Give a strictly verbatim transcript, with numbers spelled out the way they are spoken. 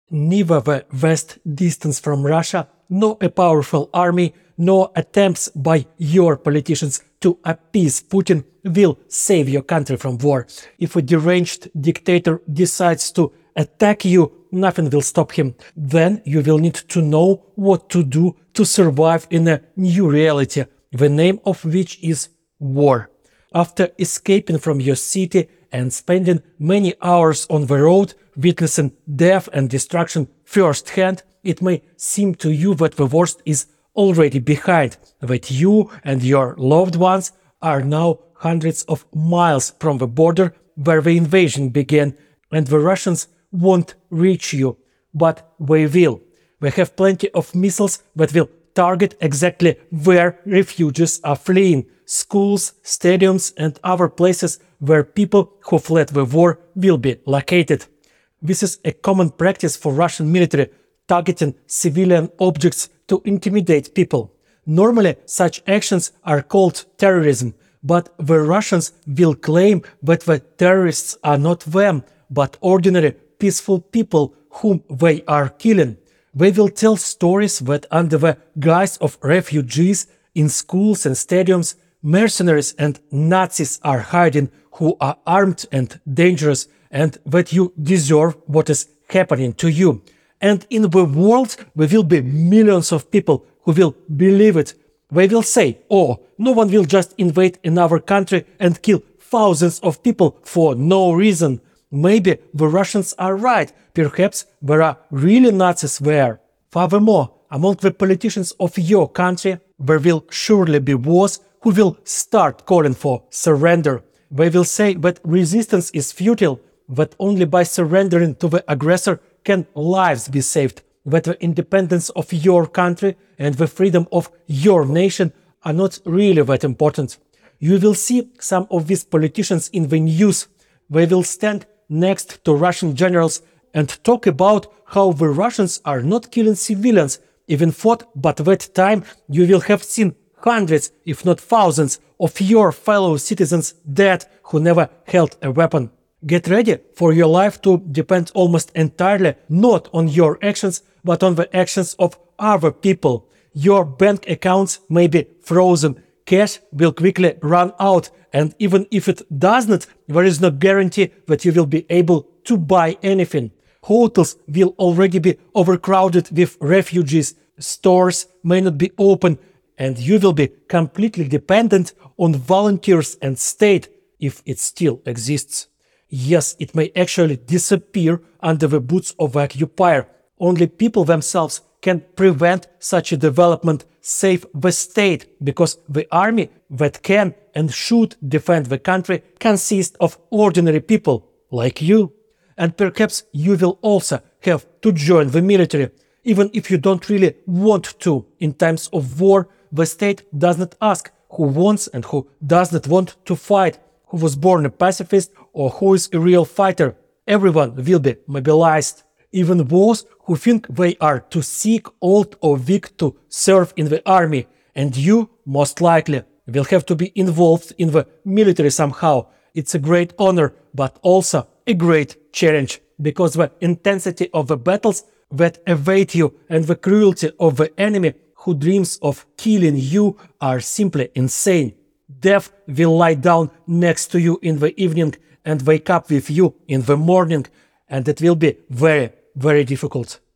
Neither the vast distance from Russia, nor a powerful army, nor attempts by your politicians to appease Putin will save your country from war. If a deranged dictator decides to attack you, nothing will stop him. Then you will need to know what to do to survive in a new reality, the name of which is war. After escaping from your city and spending many hours on the road, witnessing death and destruction firsthand, it may seem to you that the worst is already behind, that you and your loved ones are now hundreds of miles from the border where the invasion began, and the Russians won't reach you, but they will. They have plenty of missiles that will target exactly where refugees are fleeing: schools, stadiums, and other places where people who fled the war will be located. This is a common practice for Russian military, targeting civilian objects to intimidate people. Normally, such actions are called terrorism, but the Russians will claim that the terrorists are not them, but ordinary, peaceful people whom they are killing. They will tell stories that under the guise of refugees in schools and stadiums, mercenaries and Nazis are hiding who are armed and dangerous, and that you deserve what is happening to you. And in the world there will be millions of people who will believe it. They will say, oh, no one will just invade another country and kill thousands of people for no reason. Maybe the Russians are right, perhaps there are really Nazis there. Furthermore, among the politicians of your country, there will surely be those who will start calling for surrender. They will say that resistance is futile, that only by surrendering to the aggressor can lives be saved, that the independence of your country and the freedom of your nation are not really that important. You will see some of these politicians in the news. They will stand next to Russian generals and talk about how the Russians are not killing civilians, even fought, but that time you will have seen hundreds, if not thousands, of your fellow citizens dead who never held a weapon. Get ready for your life to depend almost entirely not on your actions, but on the actions of other people. Your bank accounts may be frozen, cash will quickly run out, and even if it does not, there is no guarantee that you will be able to buy anything. Hotels will already be overcrowded with refugees, stores may not be open, and you will be completely dependent on volunteers and state, if it still exists. Yes, it may actually disappear under the boots of the occupier. Only people themselves can prevent such a development, save the state, because the army that can and should defend the country consists of ordinary people like you. And perhaps you will also have to join the military. Even if you don't really want to, in times of war, the state does not ask who wants and who does not want to fight, who was born a pacifist or who is a real fighter. Everyone will be mobilized. Even those who think they are too sick, old or weak to serve in the army. And you, most likely, will have to be involved in the military somehow. It's a great honor, but also a great challenge, because the intensity of the battles that await you and the cruelty of the enemy who dreams of killing you are simply insane. Death will lie down next to you in the evening and wake up with you in the morning, and it will be very, very difficult.